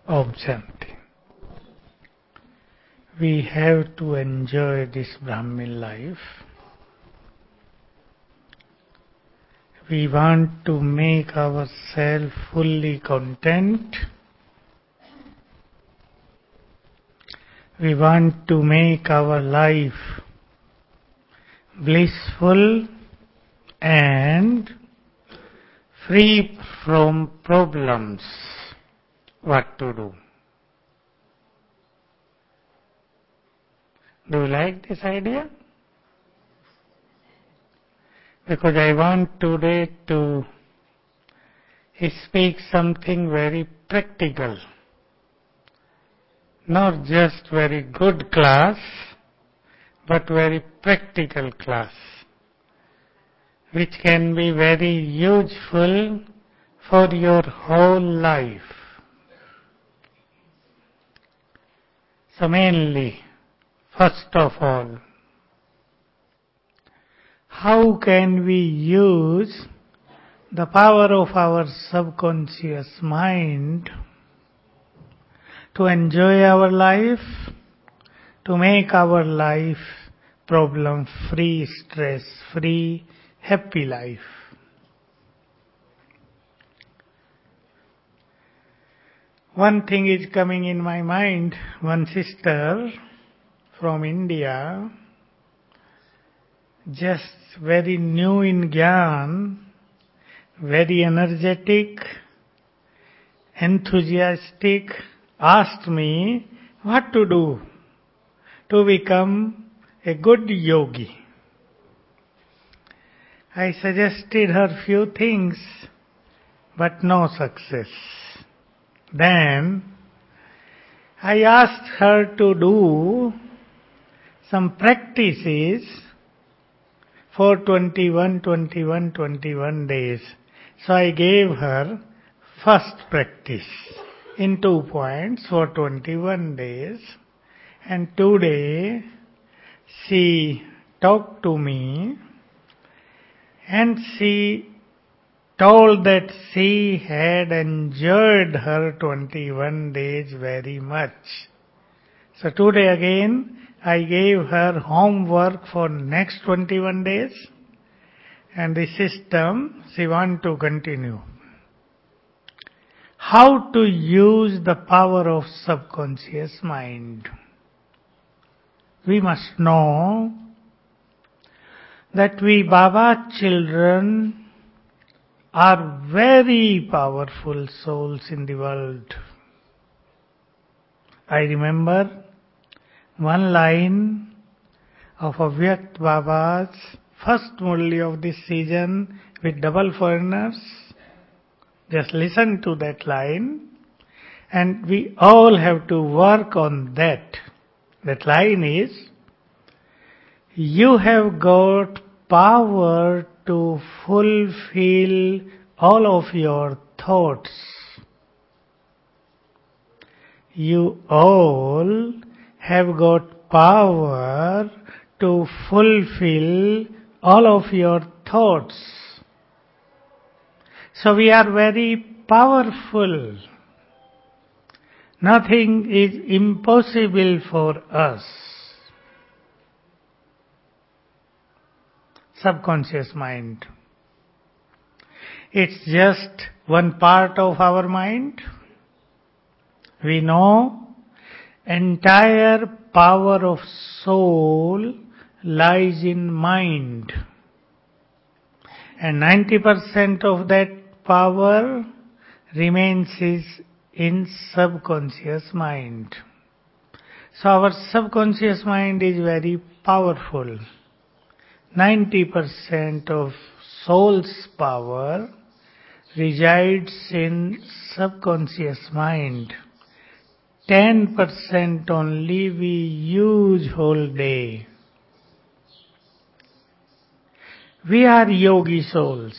Om Shanti. We have to enjoy this Brahmin life. We want to make ourselves fully content. We want to make our life blissful and free from problems. What to do? Do you like this idea? Because I want today to speak something very practical. Not just very good class, but very practical class, which can be very useful for your whole life. So mainly, first of all, how can we use the power of our subconscious mind to enjoy our life, to make our life problem-free, stress-free, happy life? One thing is coming in my mind. One sister from India, just very new in Gyan, very energetic, enthusiastic, asked me what to do to become a good yogi. I suggested her few things, but no success. Then I asked her to do some practices for 21 days. So I gave her first practice in 2 points for 21 days. And today she talked to me and she told that she had enjoyed her 21 days very much. So today again I gave her homework for next 21 days, and the system she want to continue. How to use the power of subconscious mind? We must know that we Baba children are very powerful souls in the world. I remember one line of Avyakt Baba's first Murli of this season with double foreigners. Just listen to that line, and we all have to work on that. That line is, you have got power to fulfill all of your thoughts. You all have got power to fulfill all of your thoughts. So we are very powerful. Nothing is impossible for us. Subconscious mind. It's just one part of our mind. We know entire power of soul lies in mind. And 90% of that power remains in subconscious mind. So our subconscious mind is very powerful. 90% of soul's power resides in subconscious mind. 10% only we use whole day. We are yogi souls.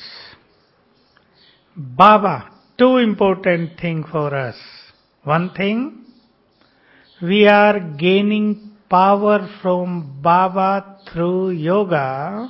Baba, two important things for us. One thing, we are gaining power from Baba through yoga.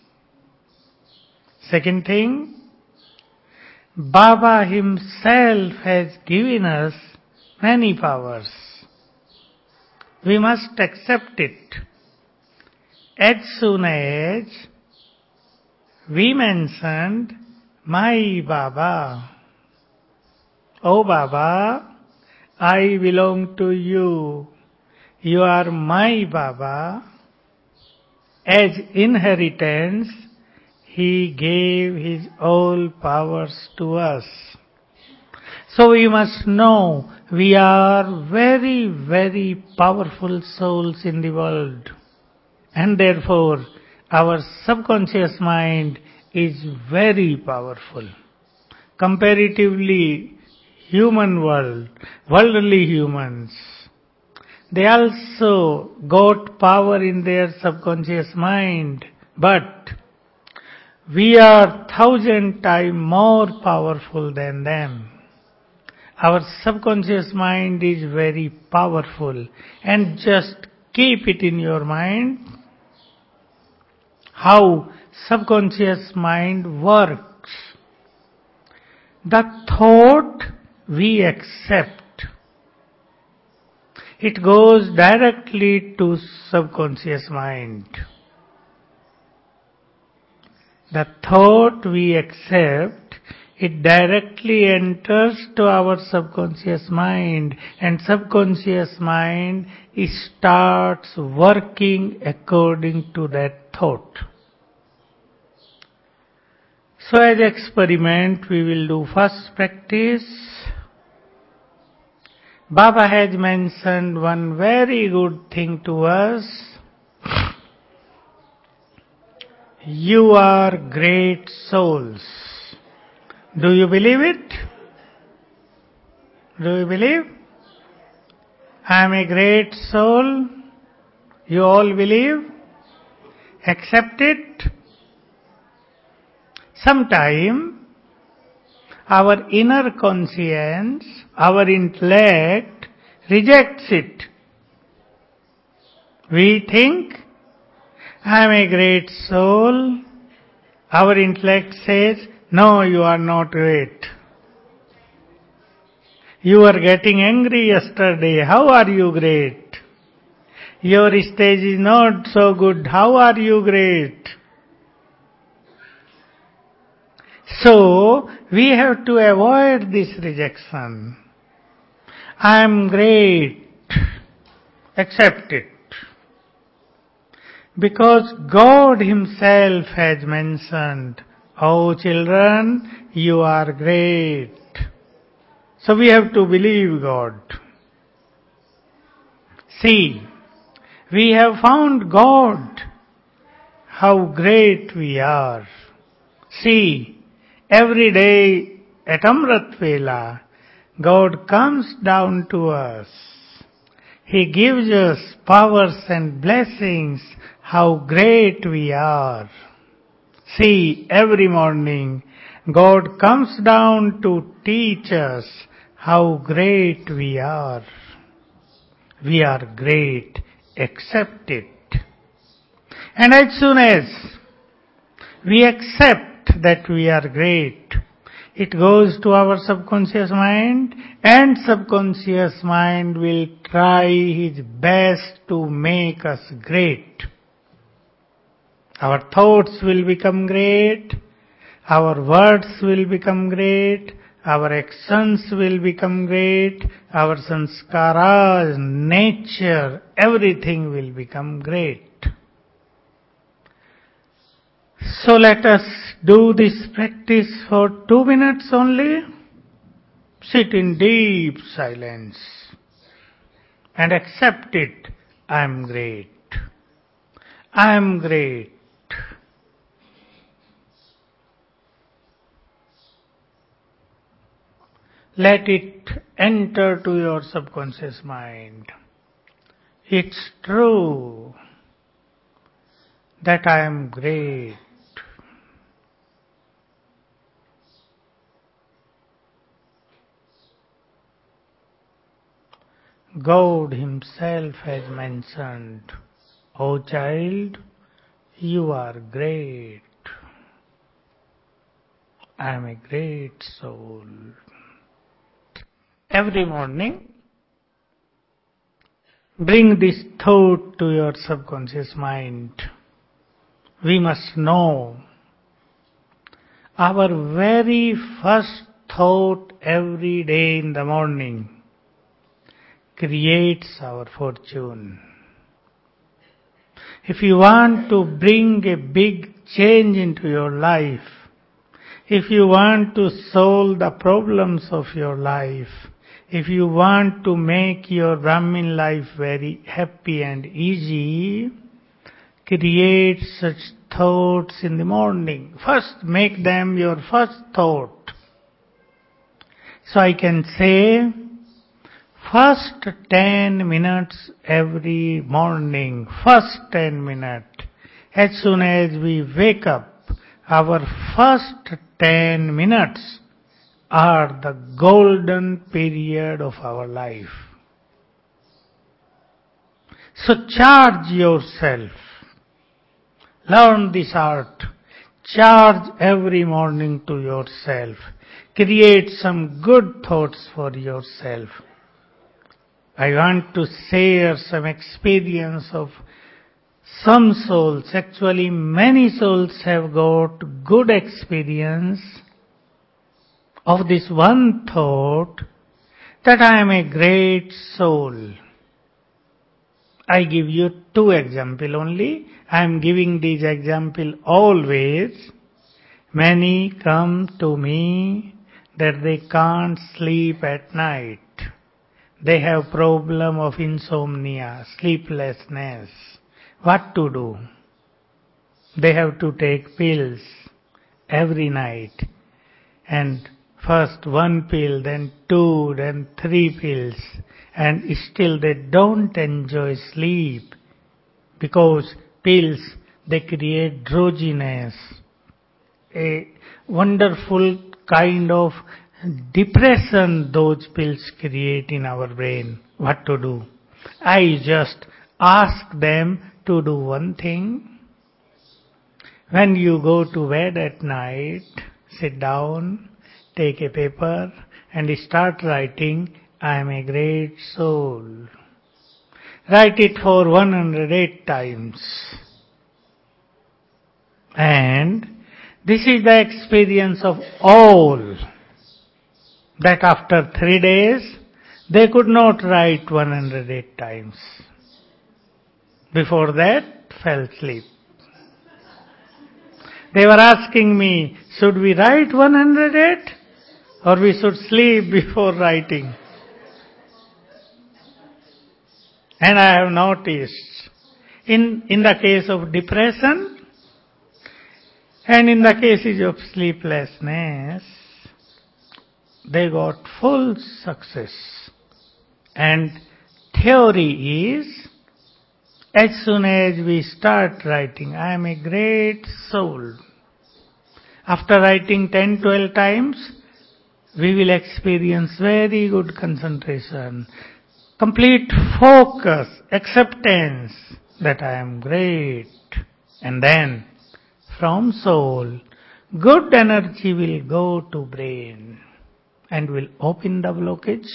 Second thing, Baba himself has given us many powers. We must accept it. As soon as we mentioned, my Baba, oh Baba, I belong to you. You are my Baba. As inheritance, He gave His all powers to us. So we must know we are very, very powerful souls in the world. And therefore, our subconscious mind is very powerful. Comparatively, human world, worldly humans, they also got power in their subconscious mind, but we are 1,000 times more powerful than them. Our subconscious mind is very powerful, and just keep it in your mind how subconscious mind works. The thought we accept, it goes directly to subconscious mind. The thought we accept, it directly enters to our subconscious mind, and subconscious mind starts working according to that thought. So as experiment we will do first practice. Baba has mentioned one very good thing to us. You are great souls. Do you believe it? Do you believe? I am a great soul. You all believe? Accept it? Sometime our inner conscience, our intellect rejects it. We think, I am a great soul. Our intellect says, no, you are not great. You were getting angry yesterday. How are you great? Your stage is not so good. How are you great? So, we have to avoid this rejection. I am great. Accept it. Because God Himself has mentioned, oh children, you are great. So we have to believe God. See, we have found God, how great we are. See, every day at Amrit Vela, God comes down to us. He gives us powers and blessings, how great we are. See, every morning, God comes down to teach us how great we are. We are great. Accept it. And as soon as we accept that we are great, it goes to our subconscious mind, and subconscious mind will try his best to make us great. Our thoughts will become great, our words will become great, our actions will become great, our sanskaras, nature, everything will become great. So let us do this practice for 2 minutes only. Sit in deep silence and accept it. I am great. I am great. Let it enter to your subconscious mind. It's true that I am great. God Himself has mentioned, "O child, you are great. I am a great soul." Every morning, Bring this thought to your subconscious mind. We must know our very first thought every day in the morning creates our fortune. If you want to bring a big change into your life, if you want to solve the problems of your life, if you want to make your Brahmin life very happy and easy, create such thoughts in the morning. First, make them your first thought. So I can say, first 10 minutes every morning, first 10 minutes, as soon as we wake up, our first 10 minutes are the golden period of our life. So charge yourself. Learn this art. Charge every morning to yourself. Create some good thoughts for yourself. I want to share some experience of some souls. Actually, many souls have got good experience of this one thought, that I am a great soul. I give you 2 examples only. I am giving these examples always. Many come to me that they can't sleep at night. They have problem of insomnia, sleeplessness. What to do? They have to take pills every night. And first 1 pill, then 2, then 3 pills. And still they don't enjoy sleep. Because pills, they create drowsiness. A wonderful kind of depression those pills create in our brain. What to do? I just ask them to do one thing. When you go to bed at night, sit down, take a paper and start writing, I am a great soul. Write it for 108 times. And this is the experience of all, that after 3 days, they could not write 108 times. Before that, fell asleep. They were asking me, should we write 108 or we should sleep before writing? And I have noticed, in the case of depression and in the cases of sleeplessness, they got full success. And theory is, as soon as we start writing, I am a great soul. After writing 10, 12 times, we will experience very good concentration, complete focus, acceptance that I am great. And then, from soul, good energy will go to brain and will open the blockage.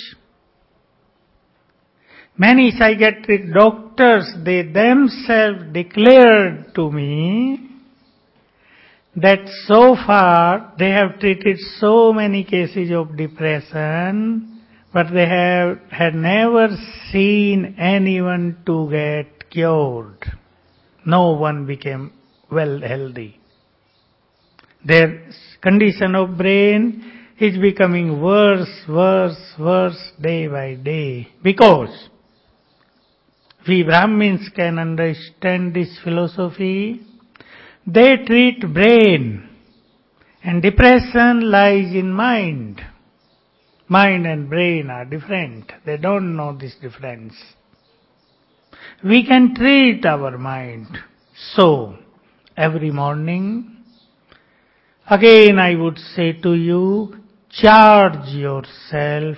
Many psychiatric doctors, they themselves declared to me that so far they have treated so many cases of depression, but they had never seen anyone to get cured. No one became well healthy. Their condition of brain is becoming worse day by day, because we Brahmins can understand this philosophy. They treat brain, and depression lies in mind. Mind and brain are different. They don't know this difference. We can treat our mind. So, every morning, again I would say to you, charge yourself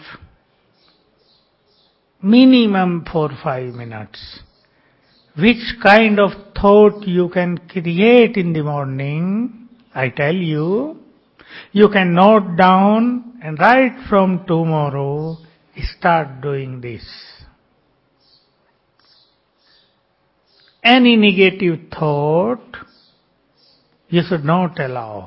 minimum for 5 minutes. Which kind of thought you can create in the morning, I tell you, you can note down and right from tomorrow, start doing this. any negative thought you should not allow.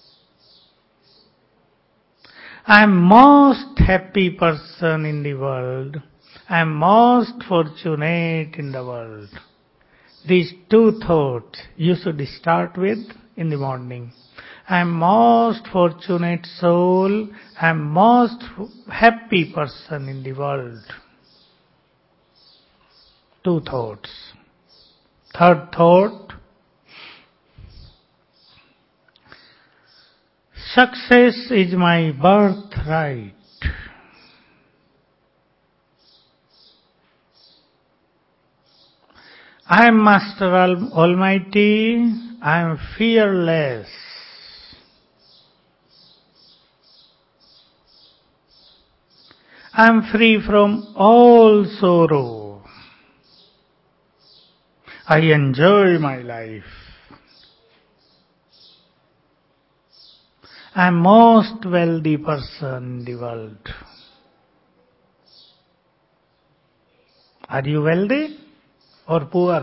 I am most happy person in the world. I am most fortunate in the world. These two thoughts you should start with in the morning. I am most fortunate soul. I am most happy person in the world. Two thoughts. Third thought. Success is my birthright. I am Master Almighty. I am fearless. I am free from all sorrow. I enjoy my life. I am most wealthy person in the world. Are you wealthy or poor?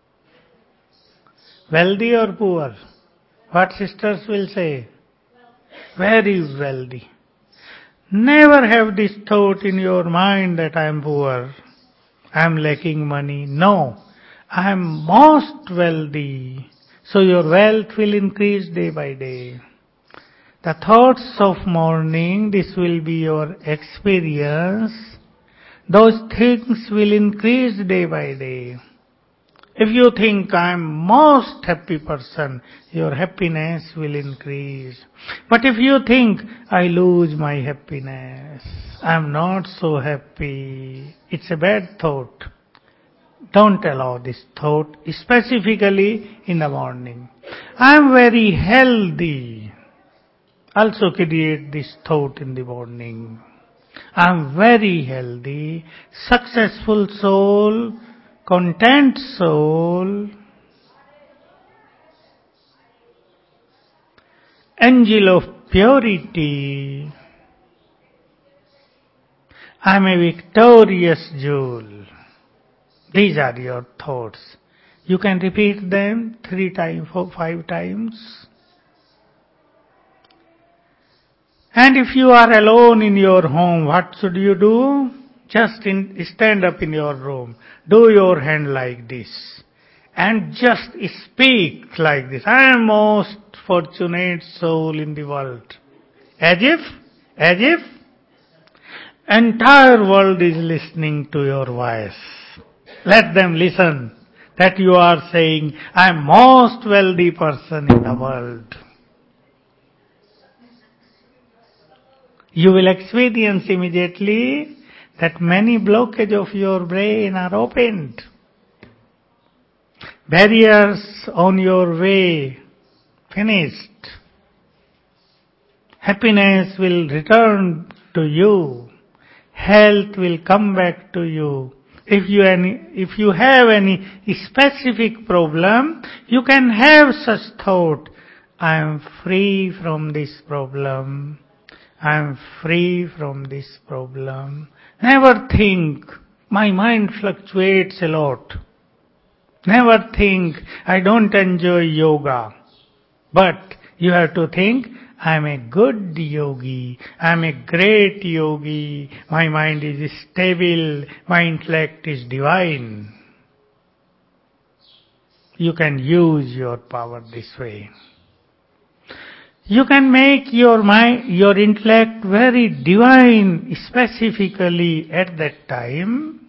Wealthy or poor? What sisters will say? Very wealthy. Never have this thought in your mind that I am poor, I am lacking money. No, I am most wealthy. So your wealth will increase day by day. The thoughts of morning, this will be your experience. Those things will increase day by day. If you think I am most happy person, your happiness will increase. But if you think I lose my happiness, I am not so happy, it's a bad thought. Don't allow this thought, specifically in the morning. I am very healthy. Also create this thought in the morning. I am very healthy, successful soul, content soul, angel of purity. I am a victorious jewel. These are your thoughts. You can repeat them 3 times or 5 times. And if you are alone in your home, what should you do? Just stand up in your room. Do your hand like this. And just speak like this. I am most fortunate soul in the world. As if entire world is listening to your voice. Let them listen that you are saying, I am most wealthy person in the world. You will experience immediately that many blockages of your brain are opened. Barriers on your way finished. Happiness will return to you. Health will come back to you. If you have any specific problem, you can have such thought. I am free from this problem. I am free from this problem. Never think, my mind fluctuates a lot. Never think, I don't enjoy yoga. But you have to think, I am a good yogi. I am a great yogi. My mind is stable. My intellect is divine. You can use your power this way. You can make your mind, your intellect very divine, specifically at that time.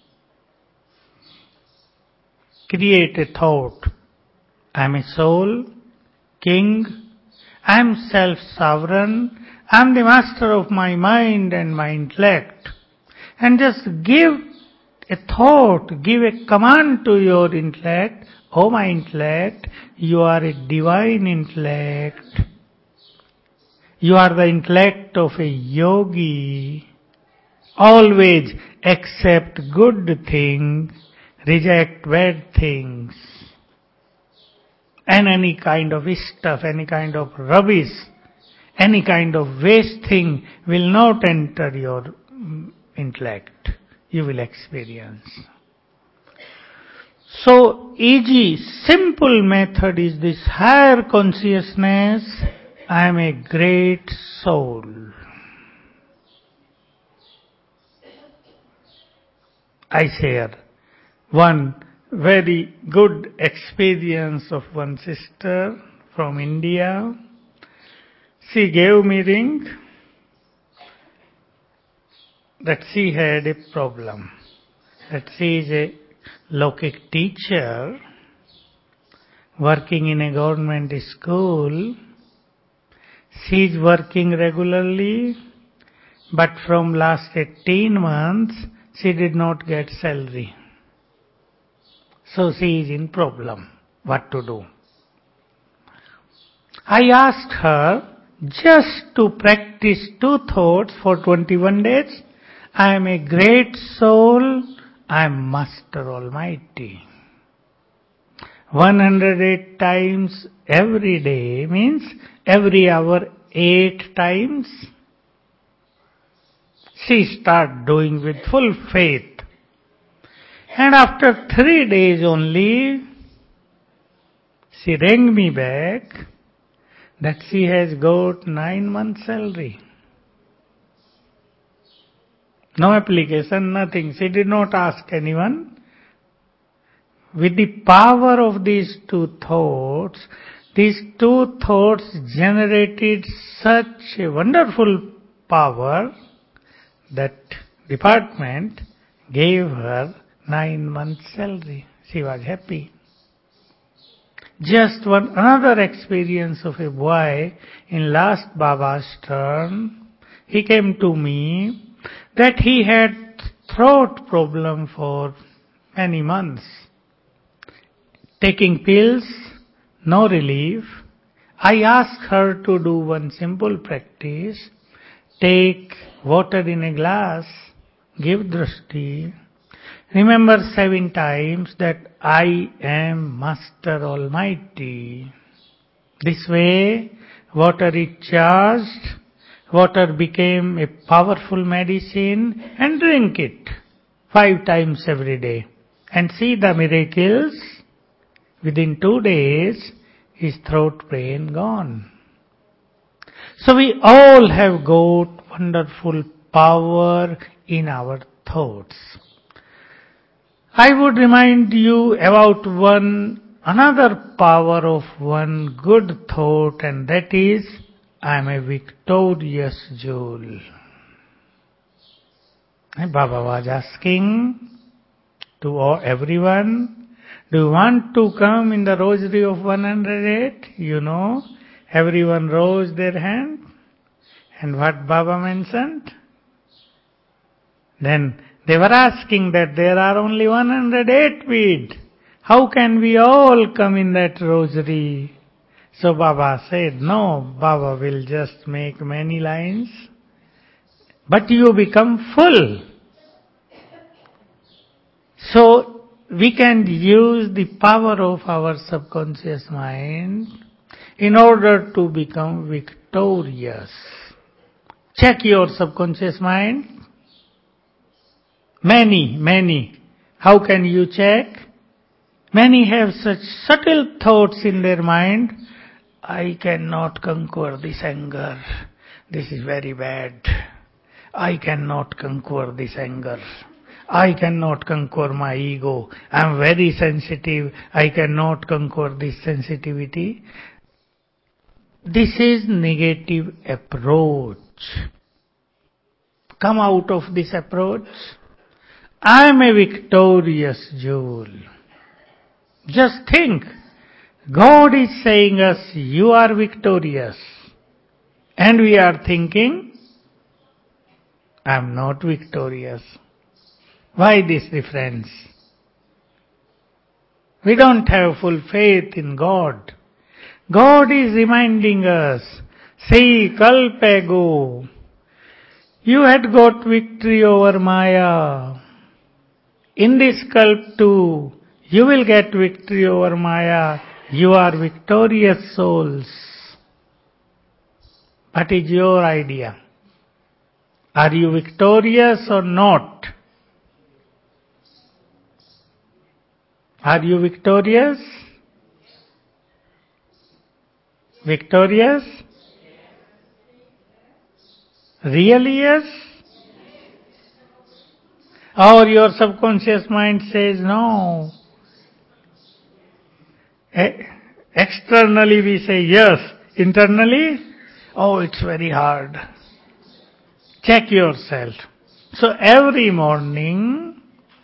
Create a thought. I am a soul, king, I am self-sovereign, I am the master of my mind and my intellect. And just give a thought, give a command to your intellect. Oh my intellect, you are a divine intellect. You are the intellect of a yogi. Always accept good things, reject bad things. And any kind of stuff, any kind of rubbish, any kind of waste thing will not enter your intellect. You will experience. So easy, simple method is this higher consciousness. I am a great soul. I share one very good experience of one sister from India. She gave me ring that she had a problem, that she is a Lokik teacher working in a government school. She is working regularly, but from last 18 months she did not get salary. So she is in problem. What to do? I asked her just to practice two thoughts for 21 days. I am a great soul. I am Master Almighty. 108 times every day means every hour 8 times. She started doing with full faith. And after 3 days only, she rang me back that she has got 9 months salary. No application, nothing. She did not ask anyone. With the power of these two thoughts generated such a wonderful power that department gave her 9 months salary. She was happy. Just another experience of a boy in last Baba's term. He came to me that he had throat problem for many months. Taking pills, no relief. I asked her to do one simple practice. Take water in a glass, give drishti. Remember 7 times that I am Master Almighty. This way, water is charged, water became a powerful medicine, and drink it 5 times every day. And see the miracles. Within 2 days, his throat pain gone. So we all have got wonderful power in our thoughts. I would remind you about another power of one good thought, and that is, I am a victorious jewel. And Baba was asking to everyone, do you want to come in the rosary of 108? You know, everyone rose their hand. And what Baba mentioned? Then they were asking that there are only 108 feet. How can we all come in that rosary? So Baba said, no, Baba will just make many lines. But you become full. So we can use the power of our subconscious mind in order to become victorious. Check your subconscious mind. Many. How can you check? Many have such subtle thoughts in their mind. I cannot conquer this anger. This is very bad. I cannot conquer this anger. I cannot conquer my ego. I am very sensitive. I cannot conquer this sensitivity. This is negative approach. Come out of this approach. I am a victorious jewel. Just think. God is saying us, you are victorious. And we are thinking, I am not victorious. Why this difference? We don't have full faith in God. God is reminding us, see, kalp ago, you had got victory over Maya. In this kalp too, you will get victory over Maya. You are victorious souls. What is your idea? Are you victorious or not? Are you victorious? Victorious? Really yes? Or your subconscious mind says no. Externally we say yes. Internally, oh, it's very hard. Check yourself. So every morning,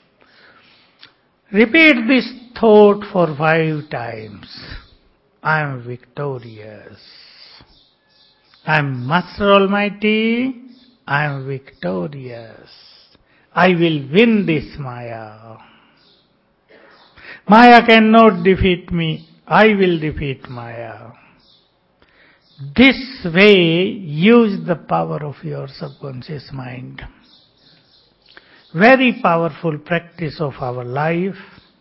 repeat this thought for 5 times. I am victorious. I am Master Almighty. I am victorious. I will win this Maya. Maya cannot defeat me. I will defeat Maya. This way, use the power of your subconscious mind. Very powerful practice of our life.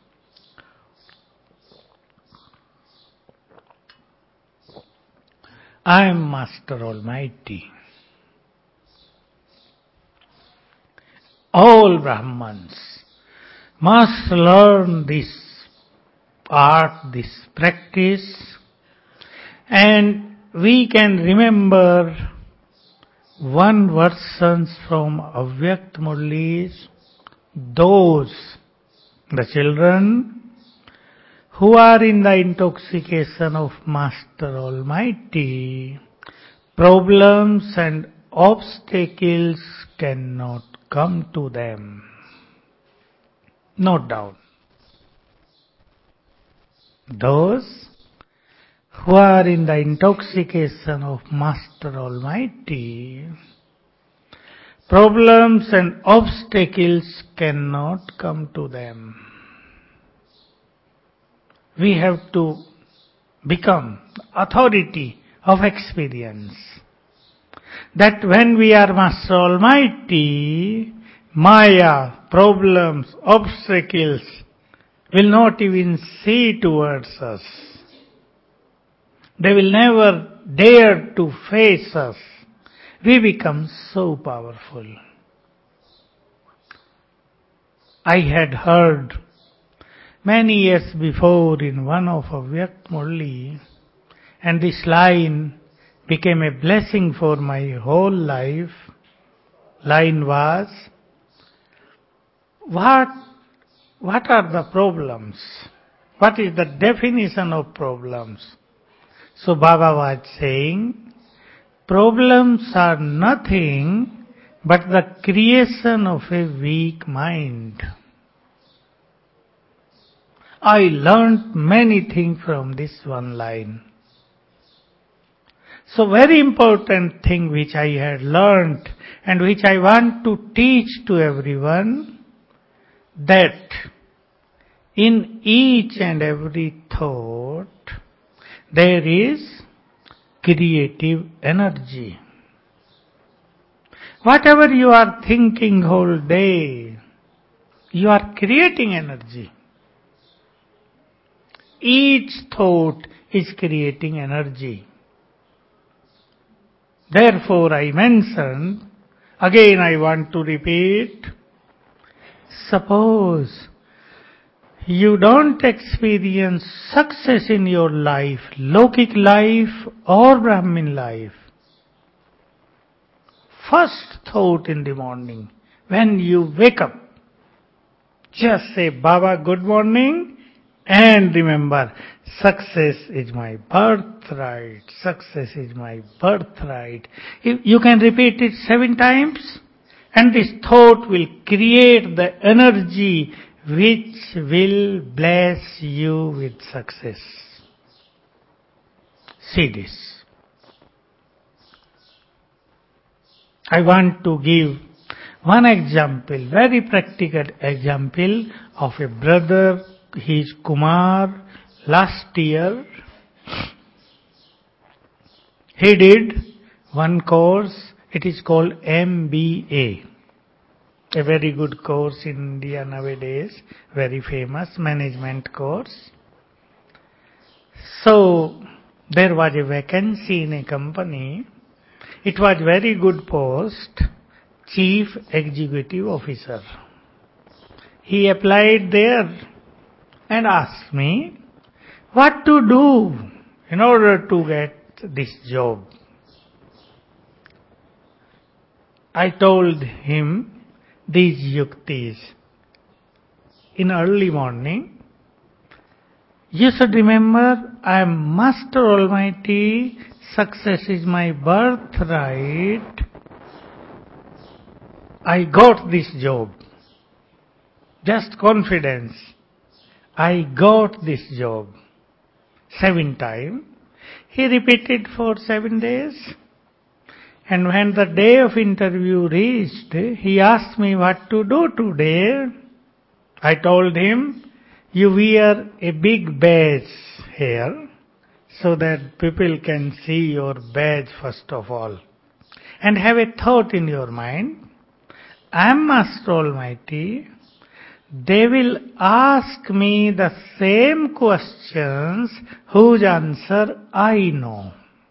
I am Master Almighty. All Brahmans must learn this art, this practice, and we can remember one verse from Avyakt Murlis, those, the children, who are in the intoxication of Master Almighty, problems and obstacles cannot come to them. Note down. Those who are in the intoxication of Master Almighty, problems and obstacles cannot come to them. We have to become authority of experience. That when we are Master Almighty, Maya, problems, obstacles will not even see towards us. They will never dare to face us. We become so powerful. I had heard many years before in one of Avyakt Murli, and this line became a blessing for my whole life. Line was, what are the problems? What is the definition of problems? So Baba was saying, problems are nothing but the creation of a weak mind. I learned many things from this one line. So very important thing which I had learned and which I want to teach to everyone, that in each and every thought there is creative energy. Whatever you are thinking whole day, you are creating energy. Each thought is creating energy. Therefore I mentioned, again I want to repeat, suppose you don't experience success in your life, Lokik life or Brahmin life. First thought in the morning, when you wake up, just say, Baba, good morning, and remember, success is my birthright. Success is my birthright. You can repeat it 7 times, and this thought will create the energy which will bless you with success. See this. I want to give one example, very practical example of a brother, he is Kumar. Last year, he did one course, it is called MBA. A very good course in India nowadays, very famous management course. So, there was a vacancy in a company. It was very good post, Chief Executive Officer. He applied there. and asked me what to do in order to get this job. I told him these yuktis. In early morning, you should remember, I am Master Almighty, success is my birthright. I got this job. Just confidence. I got this job. 7 times. He repeated for 7 days. And when the day of interview reached, he asked me what to do today. I told him, you wear a big badge here so that people can see your badge first of all. And have a thought in your mind, I am Master Almighty. They will ask me the same questions whose answer I know.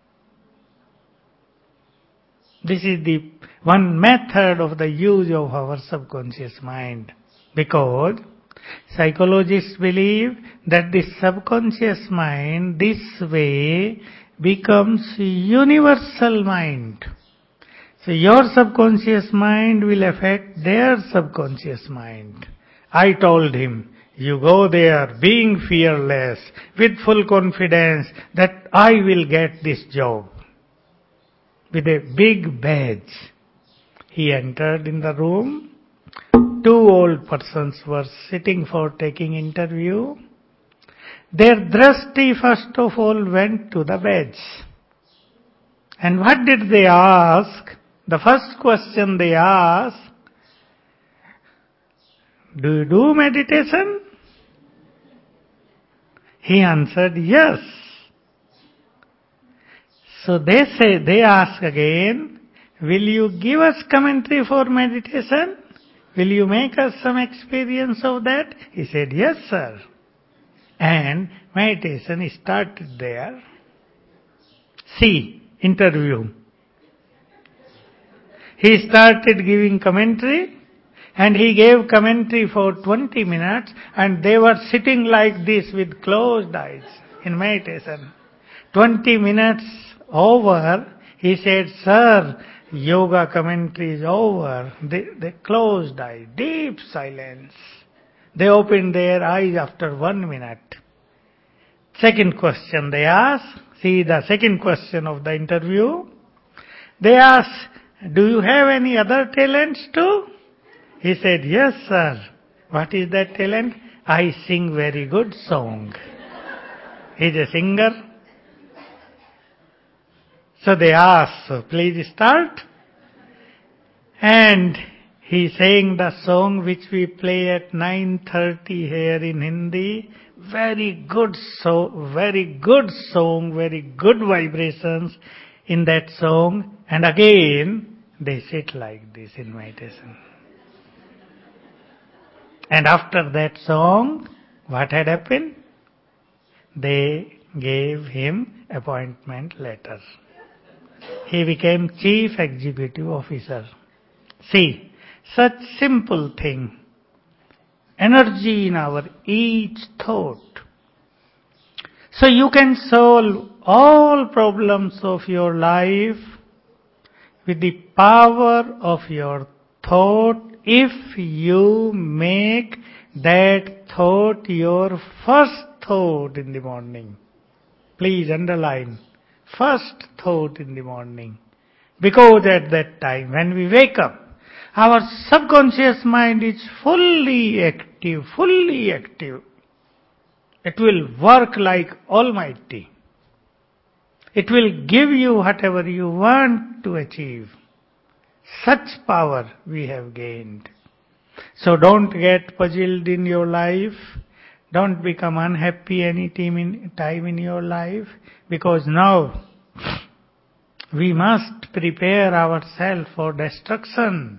This is the one method of the use of our subconscious mind. Because psychologists believe that the subconscious mind this way becomes universal mind. So your subconscious mind will affect their subconscious mind. I told him, you go there being fearless, with full confidence that I will get this job. With a big badge. He entered in the room. 2 old persons were sitting for taking interview. Their drashti first of all went to the badge. And what did they ask? The first question they asked, do you do meditation? He answered, yes. So they ask again, will you give us commentary for meditation? Will you make us some experience of that? He said, yes, sir. And meditation started there. See, interview. He started giving commentary, and he gave commentary for 20 minutes, and they were sitting like this with closed eyes in meditation. 20 minutes over, he said, sir, yoga commentary is over. They closed eyes, deep silence. They opened their eyes after 1 minute. Second question they asked, see the second question of the interview. They asked, do you have any other talents too? He said, yes, sir. What is that talent? I sing very good song. He's a singer. So they asked, so please start. And he sang the song which we play at 9:30 here in Hindi. Very good song, very good vibrations in that song. And again, they sit like this in meditation. And after that song, what had happened? They gave him appointment letter. He became Chief Executive Officer. See, such simple thing. Energy in our each thought. So you can solve all problems of your life with the power of your thought if you make that thought your first thought in the morning. Please underline, first thought in the morning. Because at that time, when we wake up, our subconscious mind is fully active. It will work like Almighty. It will give you whatever you want to achieve. Such power we have gained. So don't get puzzled in your life. Don't become unhappy any time in your life. Because now we must prepare ourselves for destruction.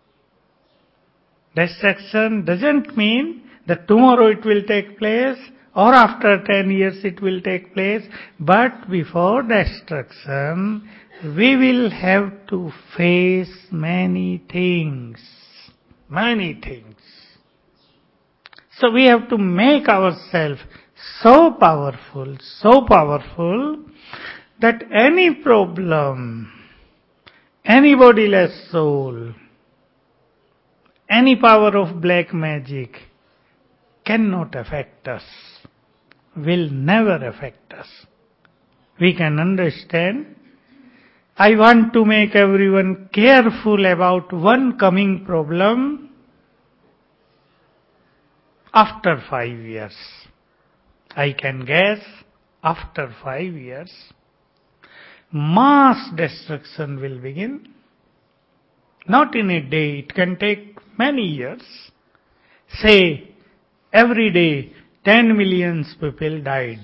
Destruction doesn't mean that tomorrow it will take place or after 10 years it will take place. But before destruction, we will have to face many things. Many things. So we have to make ourselves so powerful that any problem, any bodiless soul, any power of black magic cannot affect us, will never affect us. We can understand. I want to make everyone careful about one coming problem after 5 years. I can guess after 5 years, mass destruction will begin. Not in a day, it can take many years. Say, every day 10 million people died.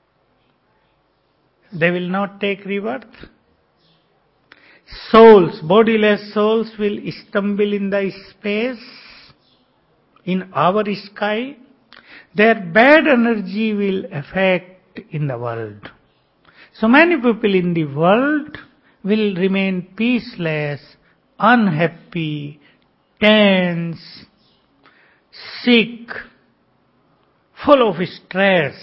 They will not take rebirth. Souls, bodiless souls will stumble in the space, in our sky. Their bad energy will affect in the world. So many people in the world will remain peaceless, unhappy, tense, sick, full of stress.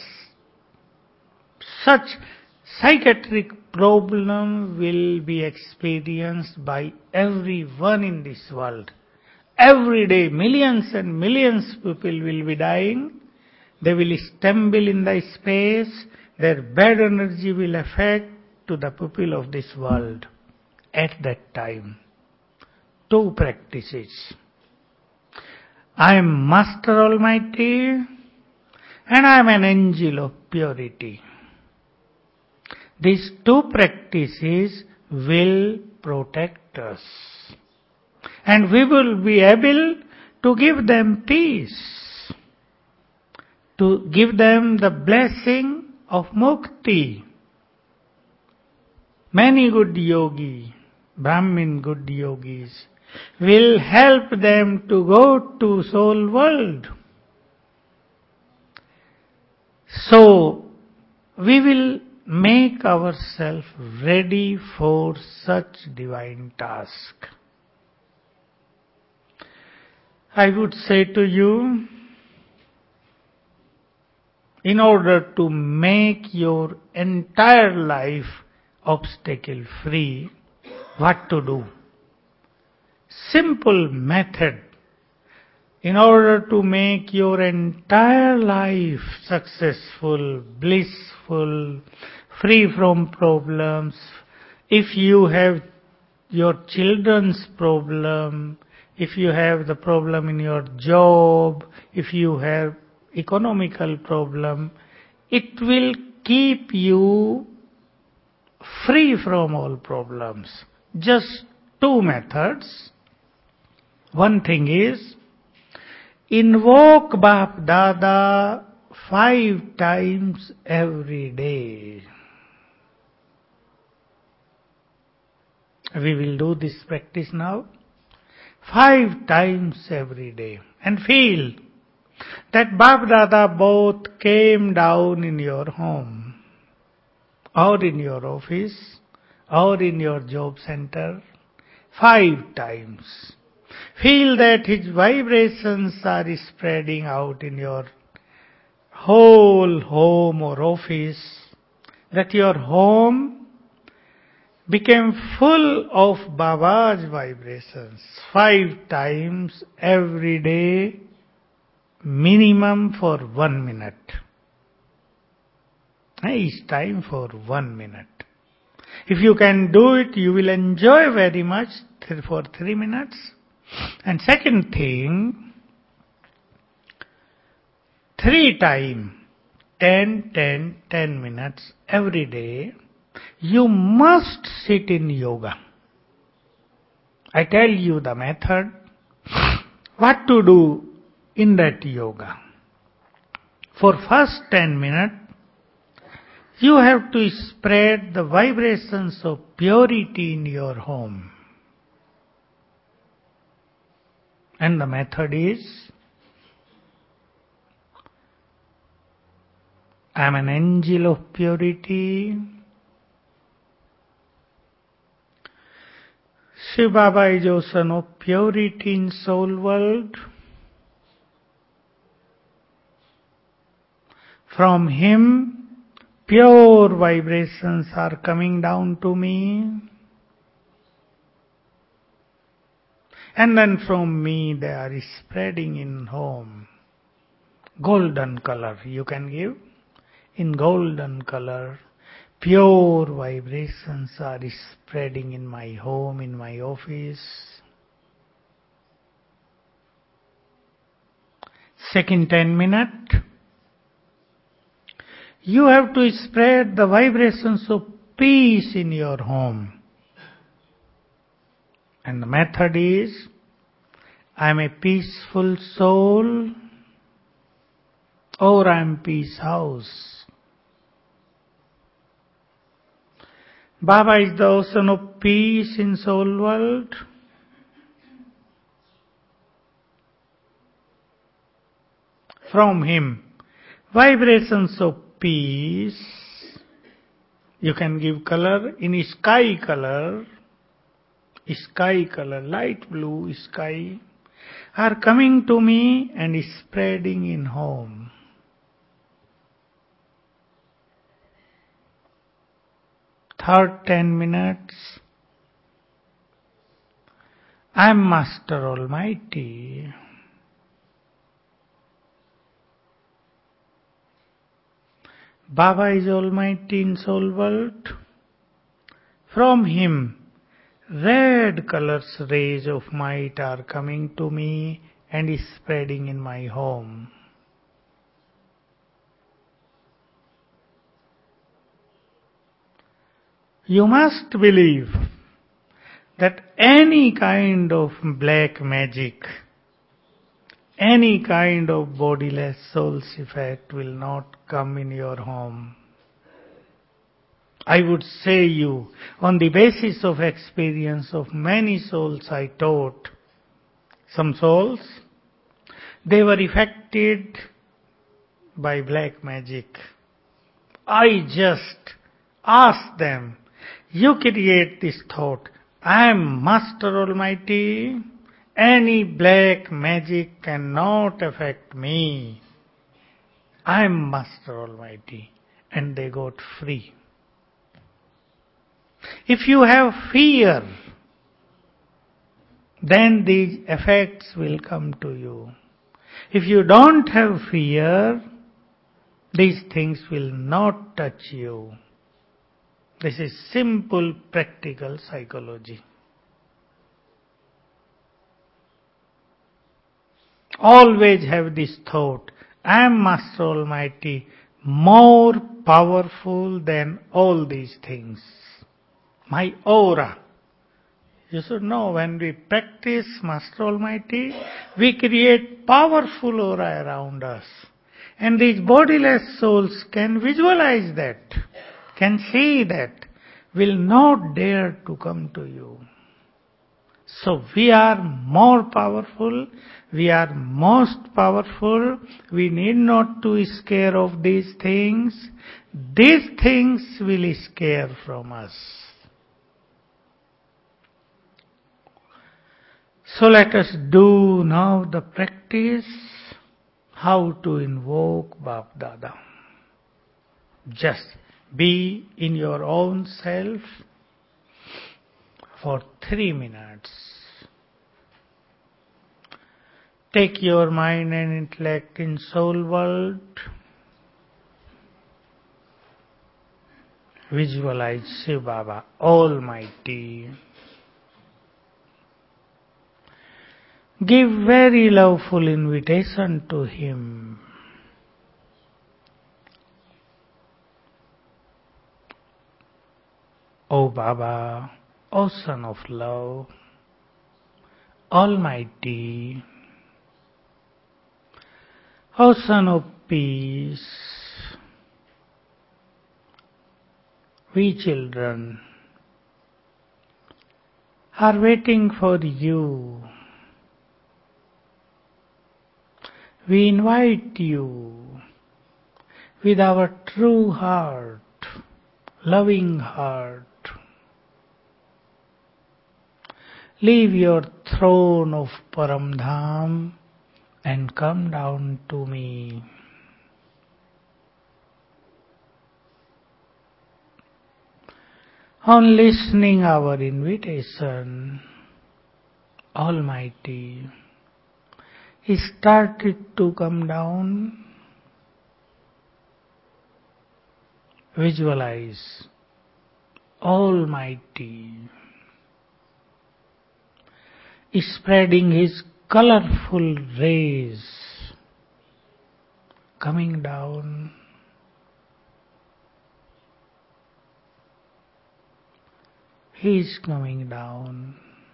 Such psychiatric problem will be experienced by everyone in this world. Every day, millions and millions of people will be dying. They will stumble in the space. Their bad energy will affect to the people of this world at that time. 2 practices. I am Master Almighty and I am an angel of purity. These 2 practices will protect us. And we will be able to give them peace, to give them the blessing of mukti. Many good yogis, Brahmin good yogis, will help them to go to soul world. So, we will make ourselves ready for such divine task. I would say to you, in order to make your entire life obstacle free, what to do? Simple method. In order to make your entire life successful, blissful, free from problems, if you have your children's problem, if you have the problem in your job, if you have economical problem, it will keep you free from all problems. Just 2 methods. One thing is, invoke Bap Dada 5 times every day. We will do this practice now. 5 times every day. And feel that Bap Dada both came down in your home, or in your office, or in your job center. 5 times. Feel that his vibrations are spreading out in your whole home or office, that your home became full of Baba's vibrations. 5 times every day, minimum for 1 minute. Each time for 1 minute. If you can do it, you will enjoy very much for 3 minutes. And second thing, 3 times, 10 minutes every day, you must sit in yoga. I tell you the method, what to do in that yoga. For first 10 minutes, you have to spread the vibrations of purity in your home. And the method is, I am an angel of purity. Shiv Baba is ocean of purity in soul world. From Him, pure vibrations are coming down to me. And then from me they are spreading in home. Golden color you can give. In golden color, pure vibrations are spreading in my home, in my office. Second 10 minutes, you have to spread the vibrations of peace in your home. And the method is, I am a peaceful soul, or I am peace house. Baba is the ocean of peace in soul world. From Him, vibrations of peace, you can give color in sky color, light blue sky, are coming to me and spreading in home. Third 10 minutes, I am Master Almighty. Baba is Almighty in soul world. From Him, red colors rays of might are coming to me and spreading in my home. You must believe that any kind of black magic, any kind of bodiless soul's effect will not come in your home. I would say you, on the basis of experience of many souls I taught, some souls, they were affected by black magic. I just asked them, you create this thought, I am Master Almighty, any black magic cannot affect me. I am Master Almighty. And they got free. If you have fear, then these effects will come to you. If you don't have fear, these things will not touch you. This is simple, practical psychology. Always have this thought, I am Master Almighty, more powerful than all these things. My aura. You should know, when we practice Master Almighty, we create powerful aura around us. And these bodiless souls can visualize that, can see that, will not dare to come to you. So we are more powerful, we are most powerful, we need not to scare of these things. These things will scare from us. So let us do now the practice, how to invoke Bap Dada. Just be in your own self for 3 minutes. Take your mind and intellect in soul world. Visualize Shiv Baba, Almighty. Give very loveful invitation to Him. O Baba, Ocean of Love, Almighty, Ocean of Peace, we children are waiting for you. We invite you with our true heart, loving heart. Leave your throne of Paramdham and come down to me. On listening our invitation, Almighty, He started to come down. Visualize Almighty spreading His colorful rays, coming down. He is coming down.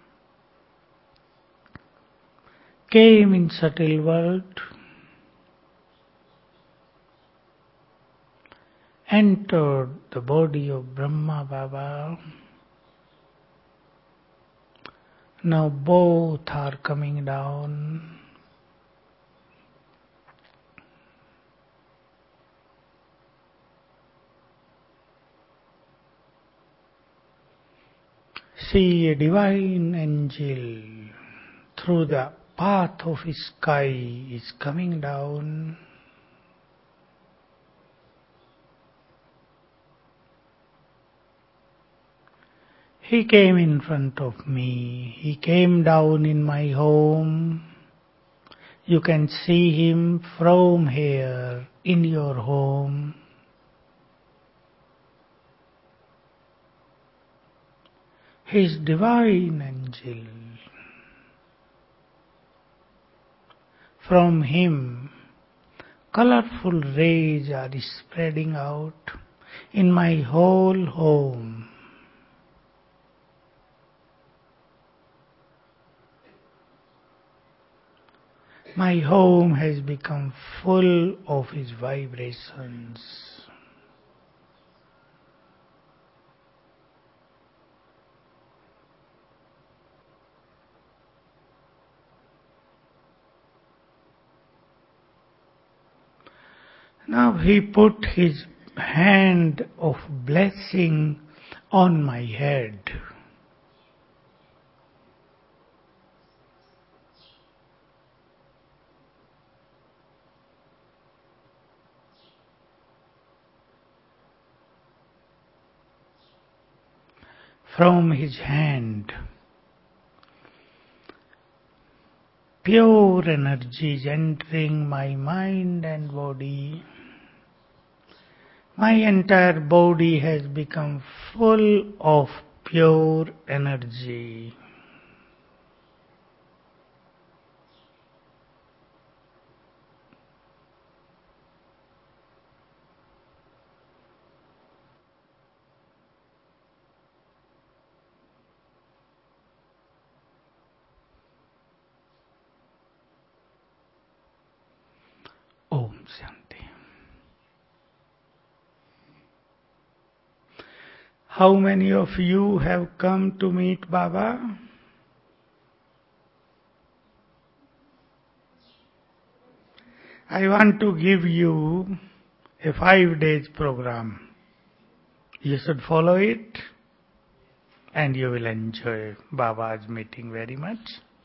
Came in subtle world, entered the body of Brahma Baba. Now both are coming down. See a divine angel through the path of sky is coming down. He came in front of me. He came down in my home. You can see him from here in your home. His divine angel. From him, colorful rays are spreading out in my whole home. My home has become full of his vibrations. Now he put his hand of blessing on my head. From his hand, pure energy is entering my mind and body. My entire body has become full of pure energy. Om Shanti. How many of you have come to meet Baba? I want to give you a 5 days program. You should follow it and you will enjoy Baba's meeting very much.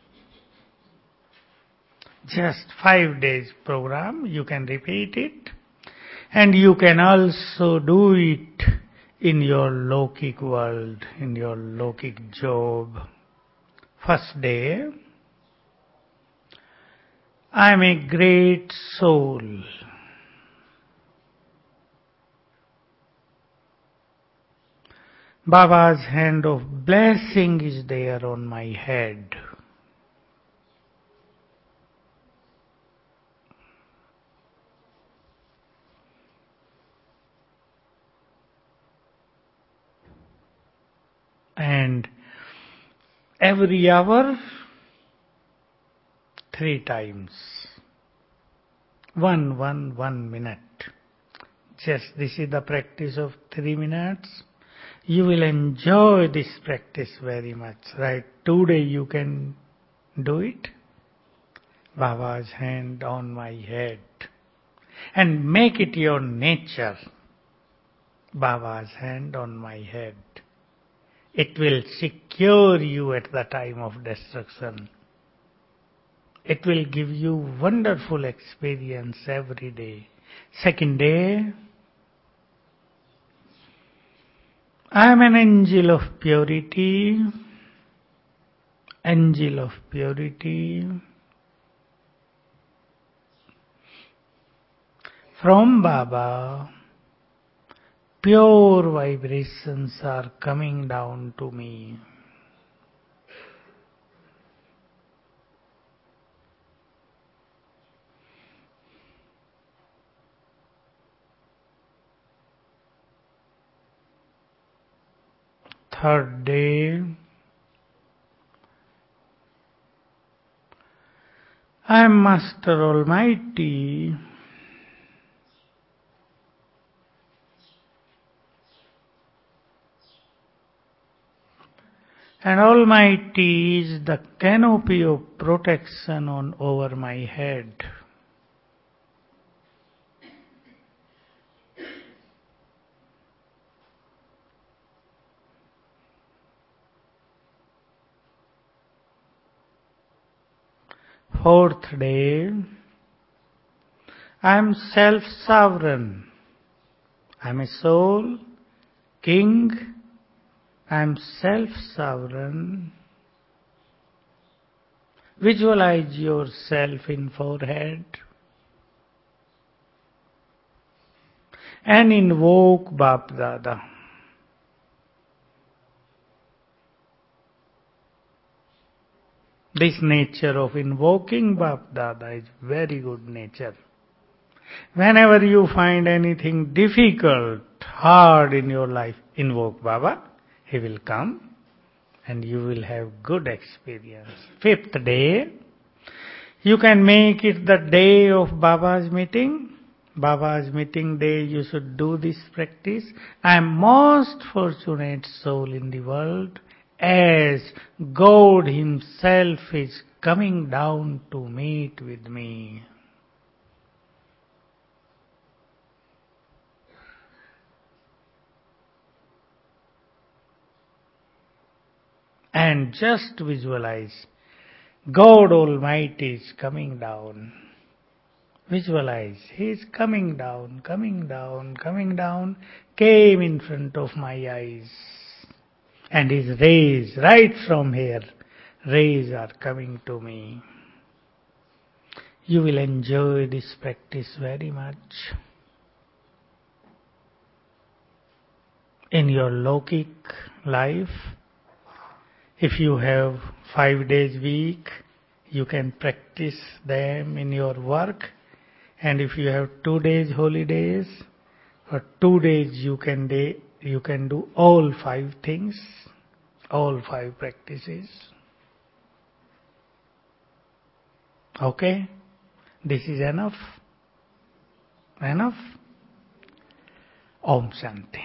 Just 5 days program, you can repeat it and you can also do it in your Lokik world, in your Lokik job. First day, I am a great soul. Baba's hand of blessing is there on my head. And every hour, 3 times. 1 minute. Just this is the practice of 3 minutes. You will enjoy this practice very much. Right? Today you can do it. Baba's hand on my head. And make it your nature. Baba's hand on my head. It will secure you at the time of destruction. It will give you wonderful experience every day. Second day, I am an angel of purity, angel of purity. From Baba, pure vibrations are coming down to me. Third day, I am Master Almighty. And Almighty is the canopy of protection over my head. Fourth day, I am self-sovereign. I am a soul, king. I am self-sovereign. Visualize yourself in forehead and invoke Bap Dada. This nature of invoking Bap Dada is very good nature. Whenever you find anything difficult, hard in your life, invoke Baba. He will come and you will have good experience. Fifth day, you can make it the day of Baba's meeting. Baba's meeting day, you should do this practice. I am most fortunate soul in the world, as God Himself is coming down to meet with me. And just visualize, God Almighty is coming down. Visualize, He is coming down, coming down, coming down, came in front of my eyes. And His rays, right from here, rays are coming to me. You will enjoy this practice very much. In your Lokic life, if you have 5 days week, you can practice them in your work. And if you have 2 days holidays, for 2 days you can do all 5 things, all 5 practices. Okay? This is enough? Enough? Om Shanti.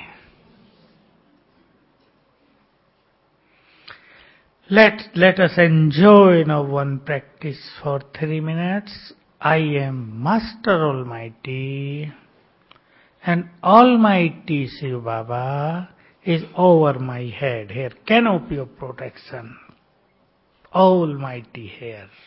Let us enjoy now one practice for 3 minutes. I am Master Almighty, and Almighty Shiv Baba is over my head. Here, canopy of protection. Almighty here.